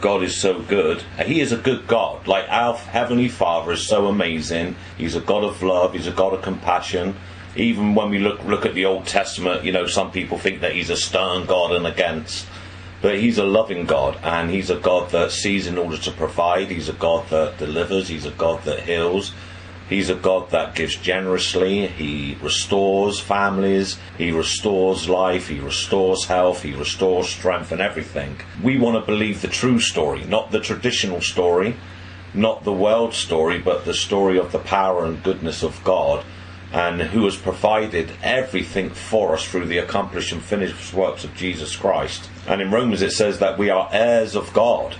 God is so good. He is a good God. Like our Heavenly Father is so amazing. He's a God of love. He's a God of compassion. Even when we look at the Old Testament, some people think that he's a stern God and against. But he's a loving God, and he's a God that sees in order to provide. He's a God that delivers. He's a God that heals. He's a God that gives generously. He restores families. He restores life. He restores health. He restores strength and everything. We want to believe the true story, not the traditional story, not the world story, but the story of the power and goodness of God, and who has provided everything for us through the accomplished and finished works of Jesus Christ. And in Romans it says that we are heirs of God,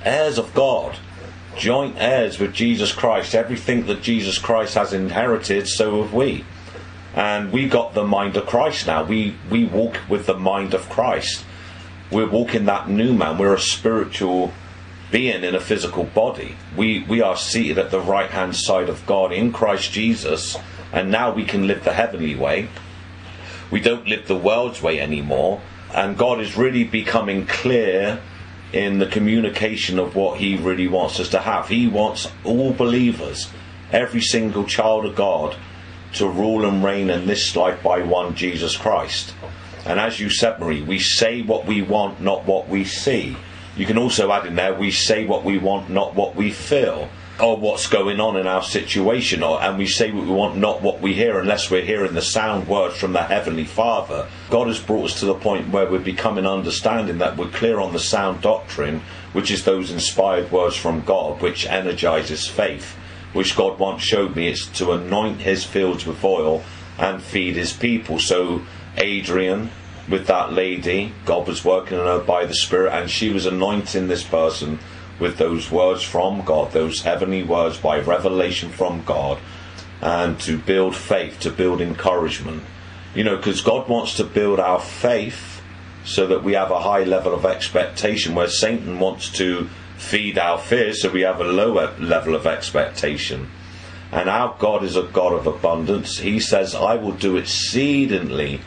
joint heirs with Jesus Christ. Everything that Jesus Christ has inherited, so have we. And we got the mind of Christ now. We walk with the mind of Christ. We're walking that new man. We're a spiritual being in a physical body. We are seated at the right hand side of God in Christ Jesus, and now we can live the heavenly way. We don't live the world's way anymore, and God is really becoming clear in the communication of what he really wants us to have. He wants all believers, every single child of God, to rule and reign in this life by one Jesus Christ. And as you said, Marie, we say what we want, not what we see. You can also add in there, we say what we want, not what we feel, or what's going on in our situation, and we say what we want, not what we hear, unless we're hearing the sound words from the Heavenly Father. God has brought us to the point where we're becoming understanding that we're clear on the sound doctrine, which is those inspired words from God, which energizes faith, which God once showed me. It's to anoint his fields with oil and feed his people. So Adrian, with that lady, God was working on her by the Spirit, and she was anointing this person with those words from God, those heavenly words by revelation from God, and to build faith, to build encouragement. Because God wants to build our faith so that we have a high level of expectation, where Satan wants to feed our fear, so we have a lower level of expectation. And our God is a God of abundance. He says, I will do exceedingly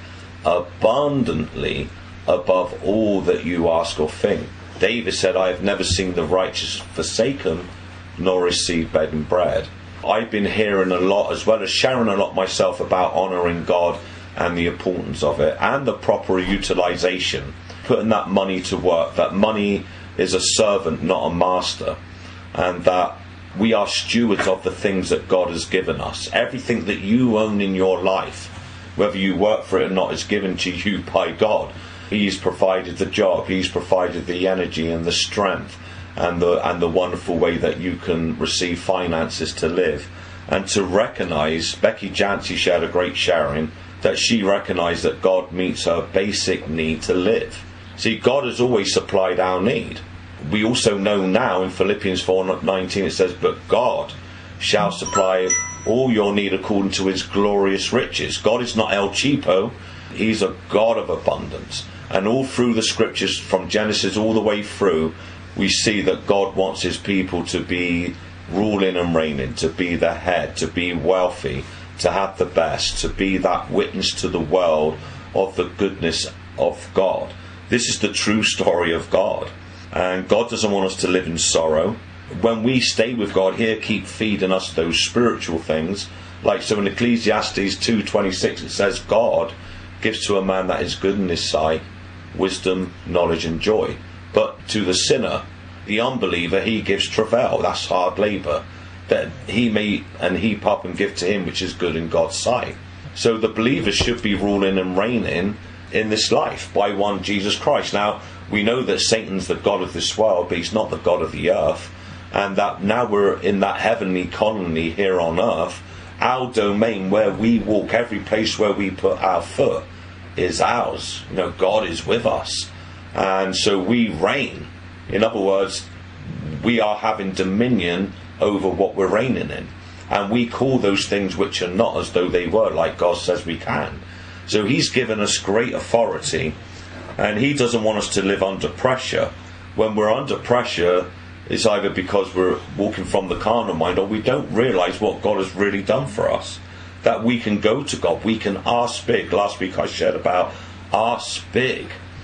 abundantly above all that you ask or think. David said, I have never seen the righteous forsaken, nor receive bed and bread. I've been hearing a lot, as well as sharing a lot myself, about honouring God and the importance of it, and the proper utilisation, putting that money to work. That money is a servant, not a master, and that we are stewards of the things that God has given us. Everything that you own in your life, whether you work for it or not, is given to you by God. He's provided the job, he's provided the energy and the strength, and the wonderful way that you can receive finances to live. And to recognise, Becky Jancy shared a great sharing, that she recognised that God meets her basic need to live. See, God has always supplied our need. We also know now in Philippians 4:19 it says, but God shall supply all your need according to his glorious riches. God is not El Cheapo, he's a God of abundance. And all through the scriptures, from Genesis all the way through, we see that God wants his people to be ruling and reigning, to be the head, to be wealthy, to have the best, to be that witness to the world of the goodness of God. This is the true story of God. And God doesn't want us to live in sorrow. When we stay with God, he'll keep feeding us those spiritual things. Like so in Ecclesiastes 2:26 it says, God gives to a man that is good in his sight wisdom, knowledge and joy. But to the sinner, the unbeliever, he gives travail. That's hard labour, that he may and heap up and give to him which is good in God's sight. So the believers should be ruling and reigning in this life by one Jesus Christ. Now we know that Satan's the god of this world, but he's not the god of the earth, and that now we're in that heavenly colony here on earth. Our domain, where we walk, every place where we put our foot, is ours. God is with us, and so we reign. In other words, we are having dominion over what we're reigning in, and we call those things which are not as though they were, like God says we can. So he's given us great authority, and he doesn't want us to live under pressure. When we're under pressure, it's either because we're walking from the carnal mind, or we don't realise what God has really done for us. That we can go to God, we can ask big. Last week I shared about ask big.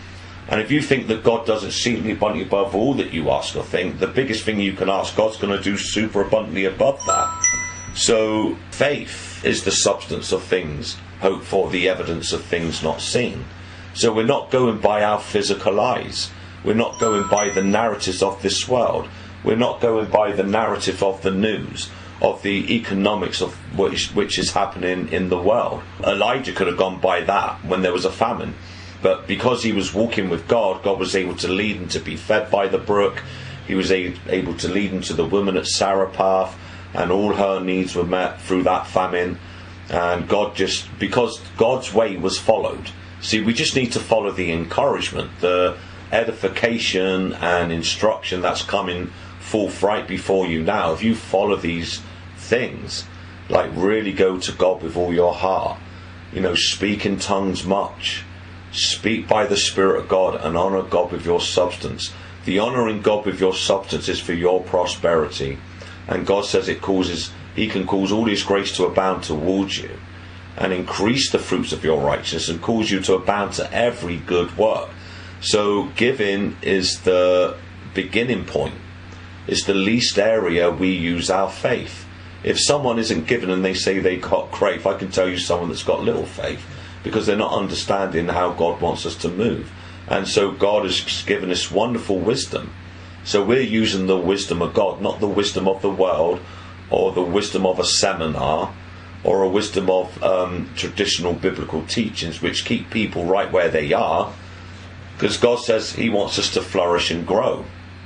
And if you think that God does exceedingly abundantly above all that you ask or think, the biggest thing you can ask, God's going to do super abundantly above that. So faith is the substance of things hoped for, the evidence of things not seen. So we're not going by our physical eyes. We're not going by the narratives of this world. We're not going by the narrative of the news, of the economics of which is happening in the world. Elijah could have gone by that when there was a famine. But because he was walking with God, God was able to lead him to be fed by the brook. He was able to lead him to the woman at Zarephath, and all her needs were met through that famine. And God because God's way was followed. See, we just need to follow the encouragement, the edification and instruction that's coming forth right before you now. If you follow these things, like really go to God with all your heart, speak in tongues much, speak by the Spirit of God, and honour God with your substance. The honouring God with your substance is for your prosperity, and God says He can cause all His grace to abound towards you, and increase the fruits of your righteousness, and cause you to abound to every good work. So giving is the beginning point. It's the least area we use our faith. If someone isn't given and they say they got faith, I can tell you someone that's got little faith, because they're not understanding how God wants us to move. And so God has given us wonderful wisdom. So we're using the wisdom of God, not the wisdom of the world, or the wisdom of a seminar, or a wisdom of traditional biblical teachings which keep people right where they are, because God says He wants us to flourish and grow.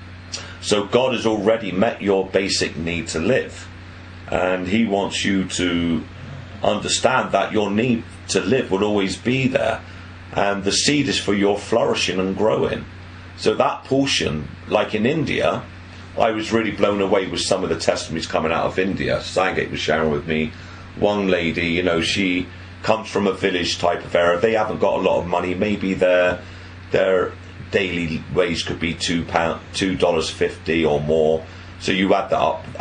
So God has already met your basic need to live, and He wants you to understand that your need to live will always be there, and the seed is for your flourishing and growing. So that portion, like in India, I was really blown away with some of the testimonies coming out of India. Sangate was sharing with me one lady, she comes from a village type of area. They haven't got a lot of money. Maybe their daily wage could be $2.50 or more. So you add that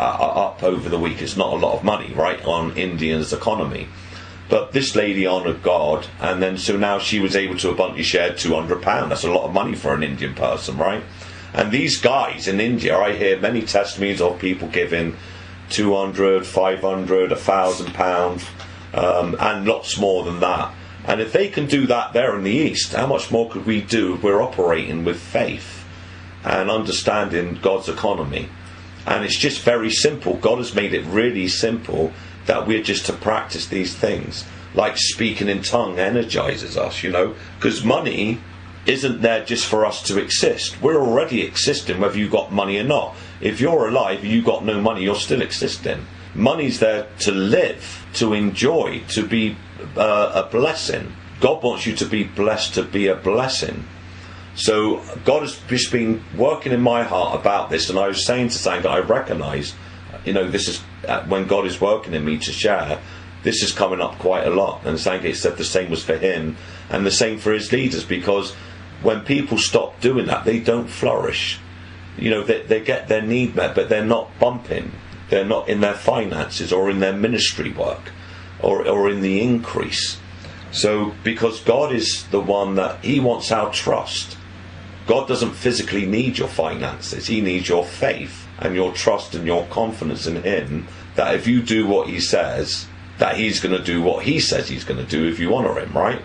up over the week. It's not a lot of money, right, on Indians' economy. But this lady honoured God, and then so now she was able to abundantly share £200. That's a lot of money for an Indian person, right? And these guys in India, I hear many testimonies of people giving £200, £500, £1,000, and lots more than that. And if they can do that there in the East, how much more could we do if we're operating with faith and understanding God's economy? And it's just very simple. God has made it really simple that we're just to practice these things. Like speaking in tongue energizes us, because money isn't there just for us to exist. We're already existing whether you've got money or not. If you're alive and you've got no money, you're still existing. Money's there to live, to enjoy, to be a blessing. God wants you to be blessed, to be a blessing. So God has just been working in my heart about this, and I was saying to Sang that I recognise, this is when God is working in me to share, this is coming up quite a lot. And Sangate said the same was for him, and the same for his leaders, because when people stop doing that, they don't flourish. They get their need met, but they're not bumping. They're not in their finances or in their ministry work or in the increase. So because God is the one that He wants our trust. God doesn't physically need your finances. He needs your faith and your trust and your confidence in Him, that if you do what He says, that He's going to do what He says He's going to do if you honour Him, right?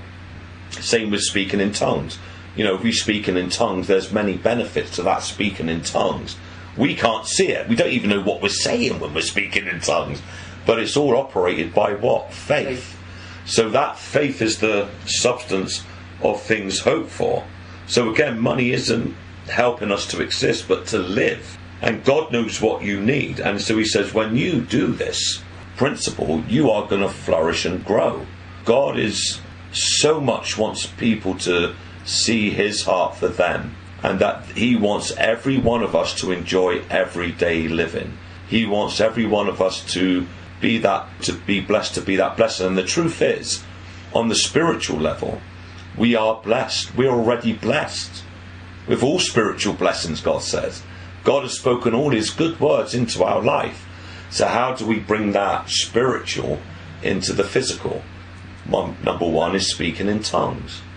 Same with speaking in tongues. If we speaking in tongues, there's many benefits to that speaking in tongues. We can't see it. We don't even know what we're saying when we're speaking in tongues. But it's all operated by what? Faith. So that faith is the substance of things hoped for. So again, money isn't helping us to exist, but to live. And God knows what you need. And so He says, when you do this principle, you are going to flourish and grow. God is so much wants people to see His heart for them, and that He wants every one of us to enjoy everyday living. He wants every one of us to be blessed, to be that blessing. And the truth is, on the spiritual level, we are blessed. We're already blessed with all spiritual blessings, God says. God has spoken all His good words into our life. So how do we bring that spiritual into the physical? Number one is speaking in tongues.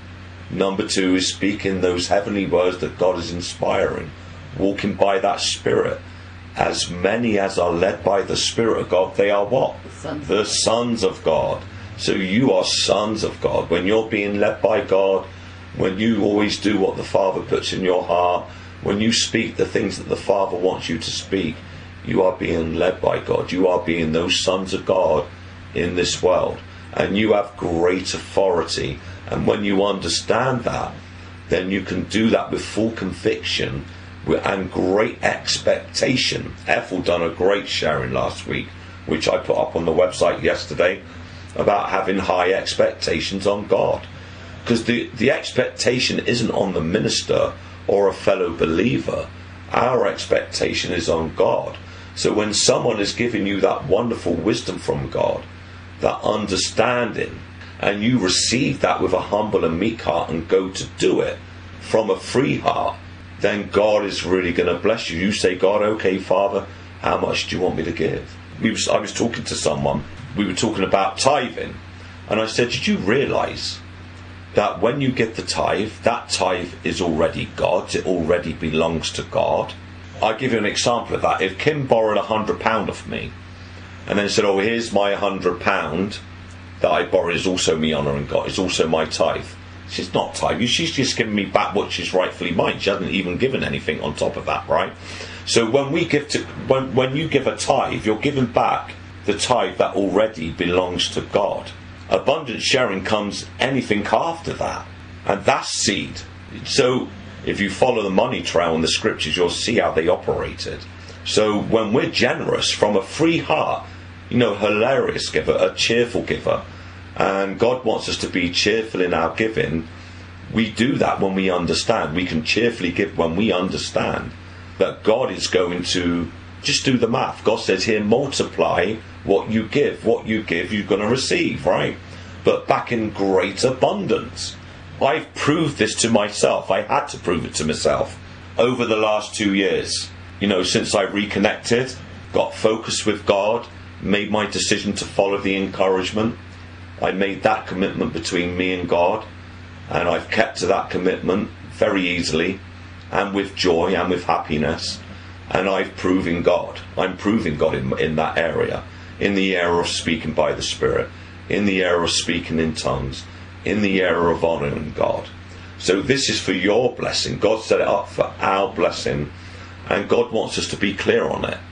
Number 2 is speaking those heavenly words that God is inspiring. Walking by that Spirit. As many as are led by the Spirit of God, they are what? The sons of God. So you are sons of God. When you're being led by God, when you always do what the Father puts in your heart, when you speak the things that the Father wants you to speak, you are being led by God. You are being those sons of God in this world. And you have great authority. And when you understand that, then you can do that with full conviction and great expectation. Ethel done a great sharing last week, which I put up on the website yesterday, about having high expectations on God. Because the expectation isn't on the minister or a fellow believer. Our expectation is on God. So when someone is giving you that wonderful wisdom from God, that understanding, and you receive that with a humble and meek heart and go to do it from a free heart, then God is really going to bless you. You say, God, okay, Father, how much do you want me to give? I was talking to someone, we were talking about tithing, and I said, did you realise that when you give the tithe, that tithe is already God's, it already belongs to God? I'll give you an example of that. If Kim borrowed £100 off me, and then said, oh, here's my £100 that I borrowed, is also me honouring God, it's also my tithe. She's not tithe. She's just giving me back what she's rightfully mine. She hasn't even given anything on top of that, right? So when we give when you give a tithe, you're giving back the tithe that already belongs to God. Abundant sharing comes anything after that, and that's seed. So if you follow the money trail in the scriptures, you'll see how they operated. So when we're generous from a free heart, hilarious giver, a cheerful giver, and God wants us to be cheerful in our giving. We do that when we understand. We can cheerfully give when we understand that God is going to just do the math. God says here, multiply what you give. What you give, you're going to receive, right? But back in great abundance. I've proved this to myself. I had to prove it to myself over the last 2 years. Since I reconnected, got focused with God, made my decision to follow the encouragement. I made that commitment between me and God, and I've kept to that commitment very easily and with joy and with happiness, and I've proven God. I'm proving God in that area, in the area of speaking by the Spirit, in the area of speaking in tongues, in the area of honouring God. So this is for your blessing. God set it up for our blessing, and God wants us to be clear on it.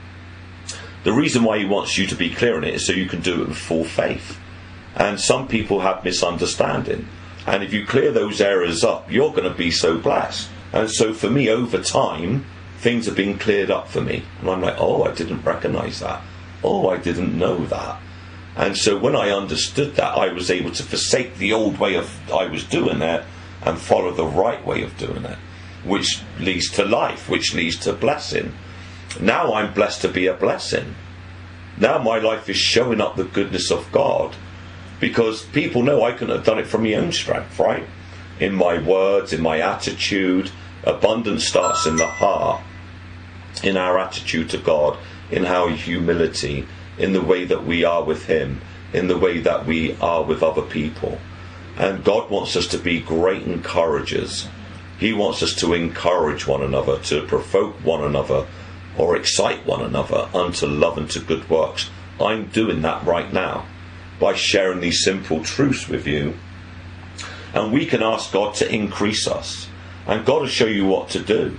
The reason why he wants you to be clear on it is so you can do it with full faith. And some people have misunderstanding. And if you clear those areas up, you're going to be so blessed. And so for me, over time, things have been cleared up for me. And I'm like, oh, I didn't recognise that. Oh, I didn't know that. And so when I understood that, I was able to forsake the old way I was doing it and follow the right way of doing it, which leads to life, which leads to blessing. Now I'm blessed to be a blessing. Now my life is showing up the goodness of God, because people know I couldn't have done it from my own strength, right? In my words, in my attitude. Abundance starts in the heart, in our attitude to God, in our humility, in the way that we are with him, in the way that we are with other people. And God wants us to be great encouragers. He wants us to encourage one another, to provoke one another, or excite one another unto love and to good works. I'm doing that right now by sharing these simple truths with you. And we can ask God to increase us, and God will show you what to do.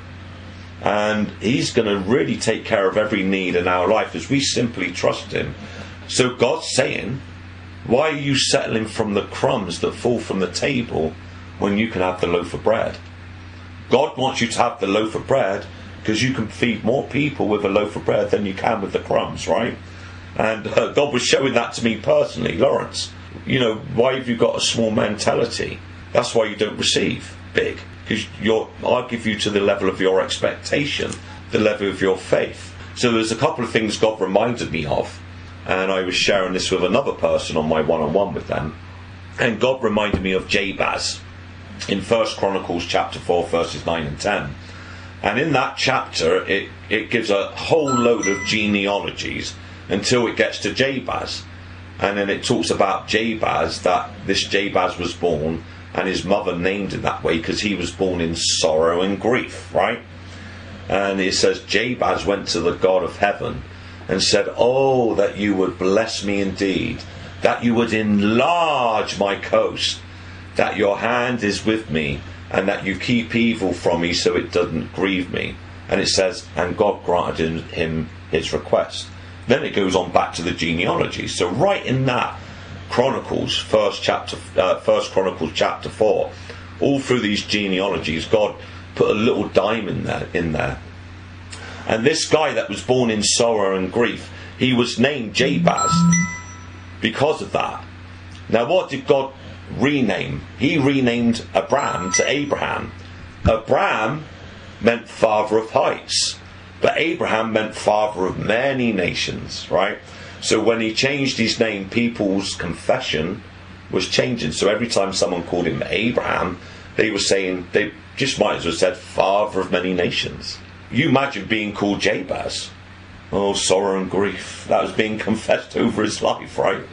And he's going to really take care of every need in our life as we simply trust him. So God's saying, why are you settling from the crumbs that fall from the table when you can have the loaf of bread? God wants you to have the loaf of bread because you can feed more people with a loaf of bread than you can with the crumbs, right? And God was showing that to me personally. Lawrence, why have you got a small mentality? That's why you don't receive big. Because I'll give you to the level of your expectation, the level of your faith. So there's a couple of things God reminded me of, and I was sharing this with another person on my one-on-one with them, and God reminded me of Jabez in 1 Chronicles chapter 4 verses 9 and 10. And in that chapter it gives a whole load of genealogies until it gets to Jabez. And then it talks about Jabez, that this Jabez was born and his mother named him that way because he was born in sorrow and grief, right? And it says Jabez went to the God of heaven and said, oh, that you would bless me indeed, that you would enlarge my coast, that your hand is with me, and that you keep evil from me so it doesn't grieve me. And it says, and God granted him his request. Then it goes on back to the genealogy. So right in that Chronicles, First Chronicles chapter 4, all through these genealogies, God put a little dime in there. And this guy that was born in sorrow and grief, he was named Jabez because of that. Now what did God rename? He renamed Abraham to Abraham. Abraham meant father of heights, but Abraham meant father of many nations, right? So when he changed his name, people's confession was changing. So every time someone called him Abraham, they were saying, they just might as well said father of many nations. You imagine being called Jabez. Oh, sorrow and grief. That was being confessed over his life, right?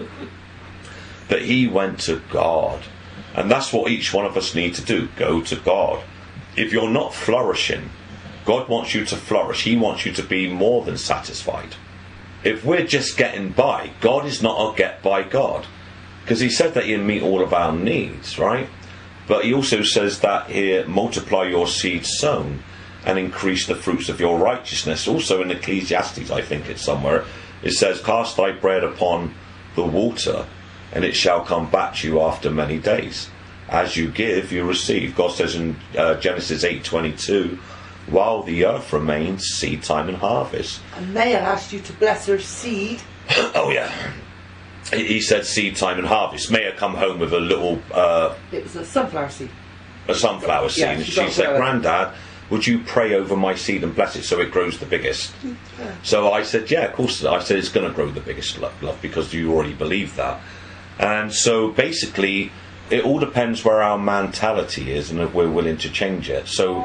But he went to God. And that's what each one of us need to do. Go to God. If you're not flourishing, God wants you to flourish. He wants you to be more than satisfied. If we're just getting by, God is not a get by God. Because he said that he'll meet all of our needs, right? But he also says that here, multiply your seed sown and increase the fruits of your righteousness. Also in Ecclesiastes, I think it's somewhere, it says, cast thy bread upon the water, and it shall come back to you after many days. As you give, you receive. God says in Genesis 8:22, while the earth remains, seed time and harvest. And Maya asked you to bless her seed. Oh yeah. He said seed time and harvest. Maya come home with a little... it was a sunflower seed. A sunflower seed. Yeah, and she said, Grandad, would you pray over my seed and bless it so it grows the biggest? Yeah. So I said, yeah, of course. I said, it's going to grow the biggest, love, because you already believe that. And so basically, it all depends where our mentality is and if we're willing to change it. So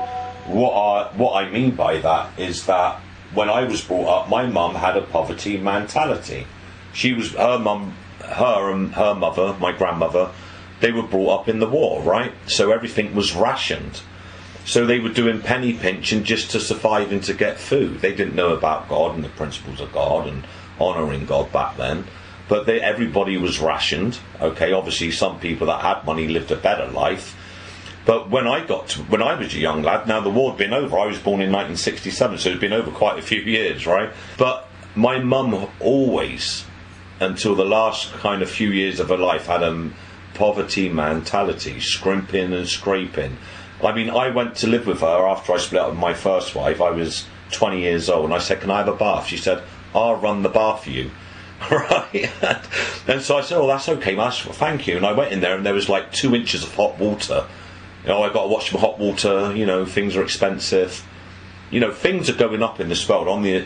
what I mean by that is that when I was brought up, my mum had a poverty mentality. She was, her mum, her and her mother, my grandmother, they were brought up in the war, right? So everything was rationed. So they were doing penny pinching just to survive and to get food. They didn't know about God and the principles of God and honouring God back then. But everybody was rationed. Okay, obviously some people that had money lived a better life. But when I was a young lad, now the war had been over. I was born in 1967, so it had been over quite a few years, right? But my mum always, until the last kind of few years of her life, had a poverty mentality, scrimping and scraping. I mean, I went to live with her after I split up with my first wife. I was 20 years old, and I said, can I have a bath? She said, I'll run the bath for you. Right? And so I said, oh, that's okay, thank you. And I went in there, and there was like 2 inches of hot water. You know, I got to watch some hot water. You know, things are expensive. You know, things are going up in this world on the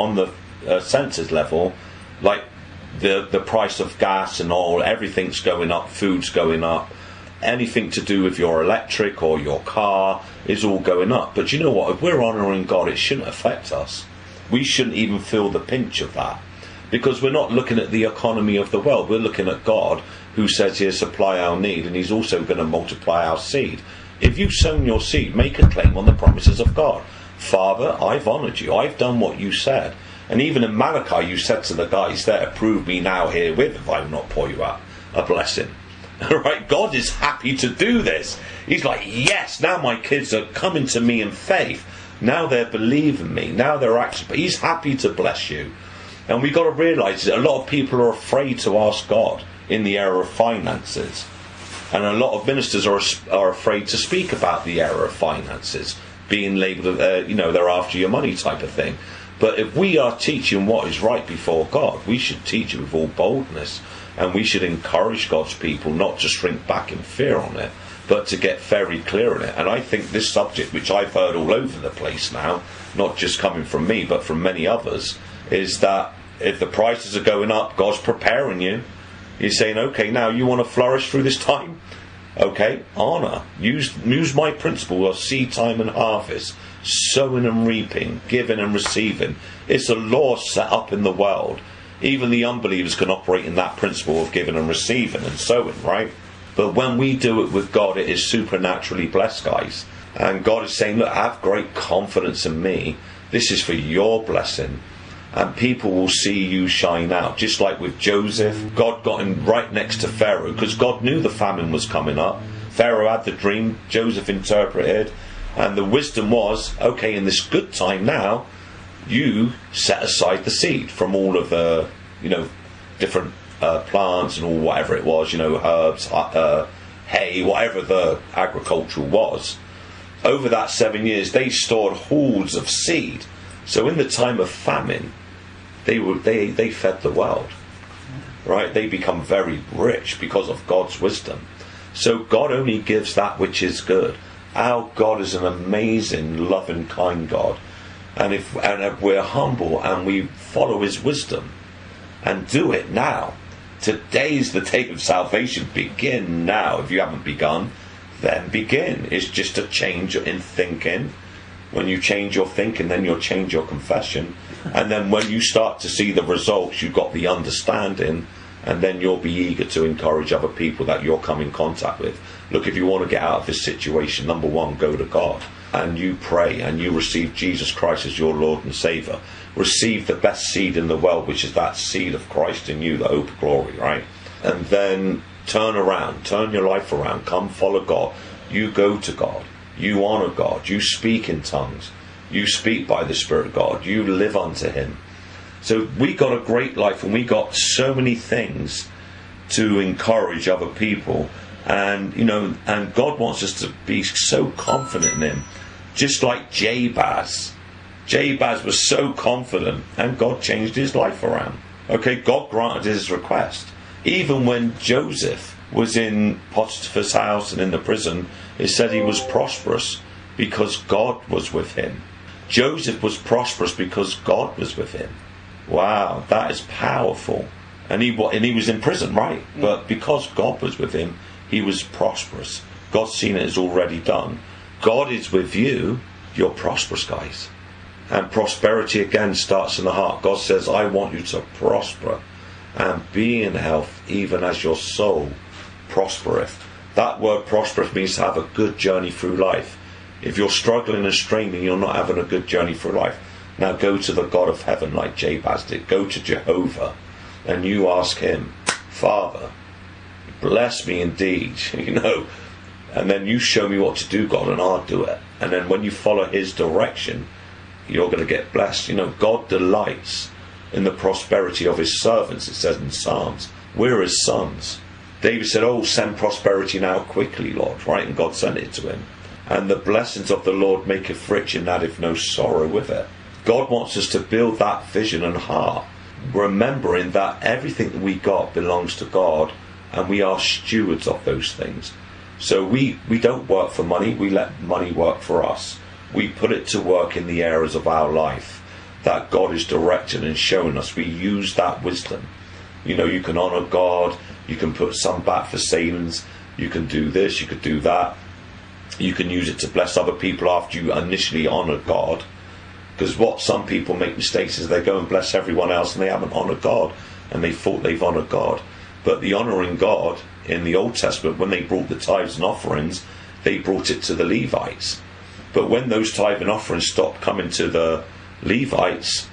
senses level. Like the price of gas and oil, everything's going up. Food's going up. Anything to do with your electric or your car is all going up. But you know what? If we're honouring God, it shouldn't affect us. We shouldn't even feel the pinch of that. Because we're not looking at the economy of the world. We're looking at God, who says he'll supply our need, and he's also going to multiply our seed. If you've sown your seed, make a claim on the promises of God. Father, I've honoured you. I've done what you said. And even in Malachi, you said to the guys there, prove me now herewith if I will not pour you out a blessing. Right? God is happy to do this. He's like, yes, now my kids are coming to me in faith. Now they're believing me. Now they're actually... He's happy to bless you. And we've got to realise that a lot of people are afraid to ask God in the area of finances. And a lot of ministers are afraid to speak about the area of finances, being labelled, they're after your money type of thing. But if we are teaching what is right before God, we should teach it with all boldness. And we should encourage God's people not to shrink back in fear on it, but to get very clear on it. And I think this subject, which I've heard all over the place now, not just coming from me, but from many others, is that if the prices are going up, God's preparing you. He's saying, okay, now you want to flourish through this time? Okay, honour. Use my principle of seed time and harvest, sowing and reaping, giving and receiving. It's a law set up in the world. Even the unbelievers can operate in that principle of giving and receiving and sowing, right? But when we do it with God, it is supernaturally blessed, guys. And God is saying, look, have great confidence in me. This is for your blessing. And people will see you shine out. Just like with Joseph, God got him right next to Pharaoh, because God knew the famine was coming up. Pharaoh had the dream, Joseph interpreted, and the wisdom was, okay, in this good time now, you set aside the seed from all of the, different plants and all whatever it was, herbs, hay, whatever the agricultural was. Over that 7 years, they stored hordes of seed. So in the time of famine, they fed the world, right? They become very rich because of God's wisdom. So God only gives that which is good. Our God is an amazing, loving, kind God. And if we're humble and we follow His wisdom and do it now, today's the day of salvation. Begin now. If you haven't begun, then begin. It's just a change in thinking. When you change your thinking, then you'll change your confession. And then when you start to see the results, you've got the understanding, and then you'll be eager to encourage other people that you'll come in contact with. Look, if you want to get out of this situation, number one, go to God. And you pray, and you receive Jesus Christ as your Lord and Saviour. Receive the best seed in the world, which is that seed of Christ in you, the hope of glory, right? And then turn around, turn your life around, come follow God. You go to God, you honour God, you speak in tongues, you speak by the Spirit of God, you live unto Him. So we got a great life, and we got so many things to encourage other people. And and God wants us to be so confident in Him, just like Jabez. Jabez was so confident, and God changed his life around. Okay, God granted his request. Even when Joseph was in Potiphar's house and in the prison, it said he was prosperous because God was with him. Joseph was prosperous because God was with him. Wow, that is powerful. And he was in prison, right? But because God was with him, he was prosperous. God's seen it as already done. God is with you, you're prosperous, guys. And prosperity again starts in the heart. God says, I want you to prosper and be in health, even as your soul prospereth. That word prospereth means to have a good journey through life. If you're struggling and straining, you're not having a good journey through life. Now go to the God of heaven like Jabez did. Go to Jehovah and you ask Him, Father, bless me indeed, and then you show me what to do, God, and I'll do it. And then when you follow His direction, you're going to get blessed. God delights in the prosperity of His servants, it says in Psalms. We're His sons. David said, oh, send prosperity now quickly, Lord, right? And God sent it to him. And the blessings of the Lord maketh rich, and addeth no sorrow with it. God wants us to build that vision and heart, remembering that everything that we got belongs to God, and we are stewards of those things. So we don't work for money, we let money work for us. We put it to work in the areas of our life that God is directing and showing us. We use that wisdom. You can honour God, you can put some back for savings, you can do this, you could do that. You can use it to bless other people after you initially honour God. Because what some people make mistakes is they go and bless everyone else and they haven't honoured God, and they thought they've honoured God. But the honouring God in the Old Testament, when they brought the tithes and offerings, they brought it to the Levites. But when those tithe and offerings stopped coming to the Levites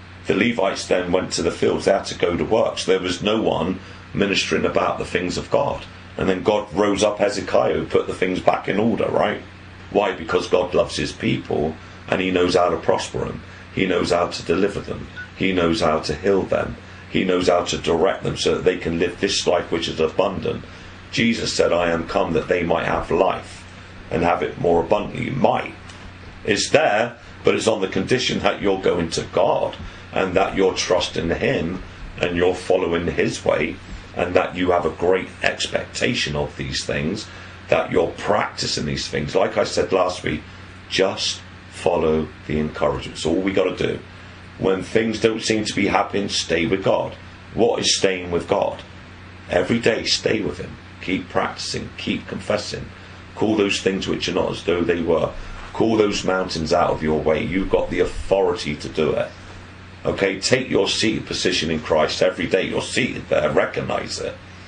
then went to the fields. They had to go to work. So there was no one ministering about the things of God. And then God rose up Hezekiah, who put the things back in order, right? Why? Because God loves His people, and He knows how to prosper them. He knows how to deliver them. He knows how to heal them. He knows how to direct them so that they can live this life which is abundant. Jesus said, I am come that they might have life and have it more abundantly. Might. It's there, but it's on the condition that you're going to God and that you're trusting Him and you're following His way, and that you have a great expectation of these things, that you're practicing these things. Like I said last week, just follow the encouragement. It's all we got to do. When things don't seem to be happening, stay with God. What is staying with God? Every day, stay with Him. Keep practicing. Keep confessing. Call those things which are not as though they were. Call those mountains out of your way. You've got the authority to do it. Okay, take your seated position in Christ every day. You're seated there. Recognize it.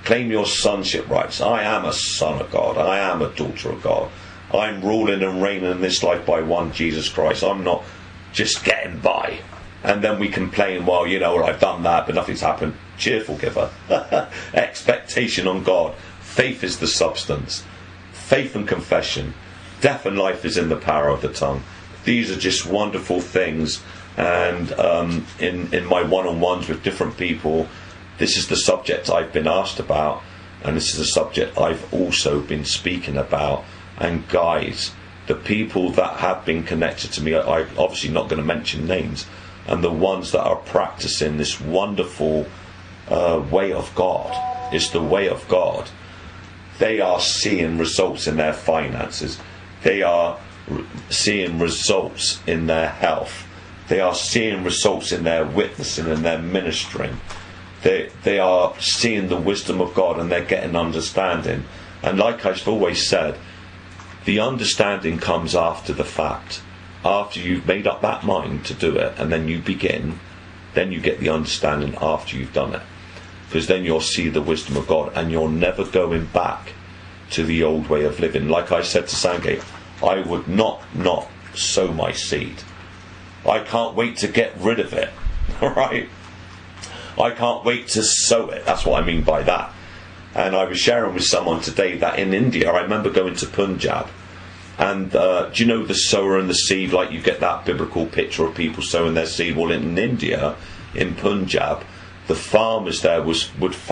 Claim your sonship rights. I am a son of God. I am a daughter of God. I'm ruling and reigning in this life by one Jesus Christ. I'm not just getting by. And then we complain, well, you know, I've done that, but nothing's happened. Cheerful giver. Expectation on God. Faith is the substance. Faith and confession. Death and life is in the power of the tongue. These are just wonderful things. And in my one-on-ones with different people, this is the subject I've been asked about, and this is the subject I've also been speaking about. And guys, the people that have been connected to me, I'm obviously not going to mention names, and the ones that are practicing this wonderful way of God, is the way of God. They are seeing results in their finances. They are seeing results in their health. They are seeing results in their witnessing and their ministering. They are seeing the wisdom of God, and they're getting understanding. And like I've always said, the understanding comes after the fact. After you've made up that mind to do it, and then you begin, then you get the understanding after you've done it. Because then you'll see the wisdom of God, and you're never going back to the old way of living. Like I said to Sandgate, I would not sow my seed. I can't wait to get rid of it. Alright? I can't wait to sow it. That's what I mean by that. And I was sharing with someone today that in India, I remember going to Punjab, and do you know the sower and the seed? Like, you get that biblical picture of people sowing their seed. Well, in India, in Punjab, the farmers there would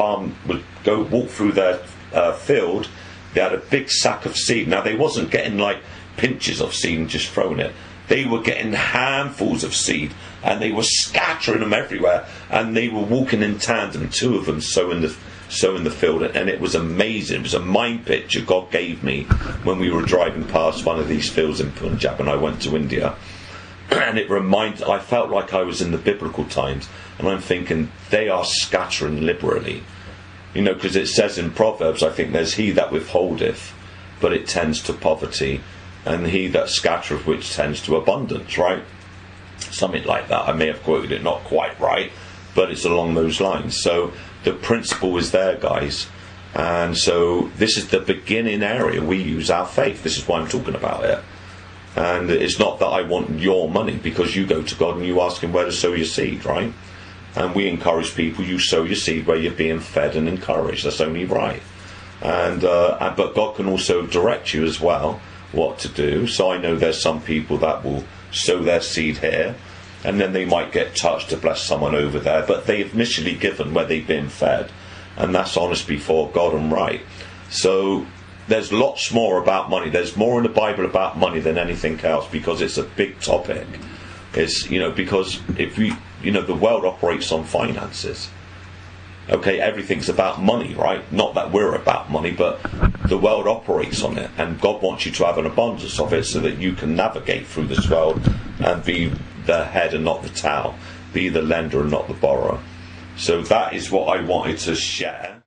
go walk through their field. They had a big sack of seed. Now, they wasn't getting like pinches of seed and just throwing it. They were getting handfuls of seed, and they were scattering them everywhere, and they were walking in tandem, two of them sowing the field. And it was amazing. It was a mind picture God gave me when we were driving past one of these fields in Punjab, and I went to India. And I felt like I was in the biblical times, and I'm thinking, they are scattering liberally. You know, because it says in Proverbs, I think, there's he that withholdeth, but it tends to poverty, and he that scattereth, which tends to abundance, right? Something like that. I may have quoted it not quite right, but it's along those lines. So the principle is there, guys. And so this is the beginning area we use our faith. This is why I'm talking about it. And it's not that I want your money, because you go to God and you ask him where to sow your seed, right? And we encourage people, you sow your seed where you're being fed and encouraged. That's only right. But God can also direct you as well what to do. So I know there's some people that will sow their seed here, and then they might get touched to bless someone over there, but they've initially given where they've been fed, and that's honest before God and right. So there's lots more about money. There's more in the Bible about money than anything else, because it's a big topic. It's, you know, because if the world operates on finances. Okay, everything's about money, right? Not that we're about money, but the world operates on it, and God wants you to have an abundance of it so that you can navigate through this world and be the head and not the tail, be the lender and not the borrower. So that is what I wanted to share.